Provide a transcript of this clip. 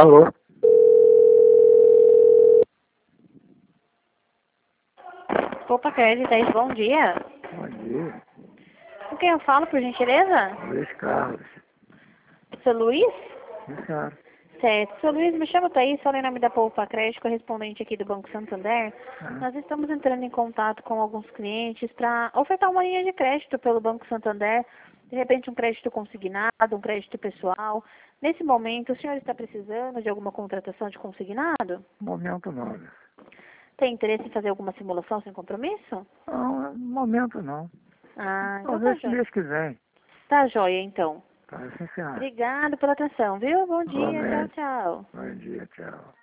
Alô? Poupa Crédito, bom dia. Bom dia. Com quem eu falo, por gentileza? Luiz Carlos. Seu Luiz? Sim, senhora. Certo. Seu Luiz, me chama Thaís, sou em nome da Poupa Crédito, correspondente aqui do Banco Santander. Ah, Nós estamos entrando em contato com alguns clientes para ofertar uma linha de crédito pelo Banco Santander. De repente, um crédito consignado, um crédito pessoal. Nesse momento, o senhor está precisando de alguma contratação de consignado? momento não. Tem interesse em fazer alguma simulação sem compromisso? Não, momento não. Ah, então tá Talvez jóia. mês que vem. Tá jóia, então. Tá, sim, senhora. Obrigado pela atenção, viu? Bom dia, tchau, Igualmente. tchau. Bom dia, tchau.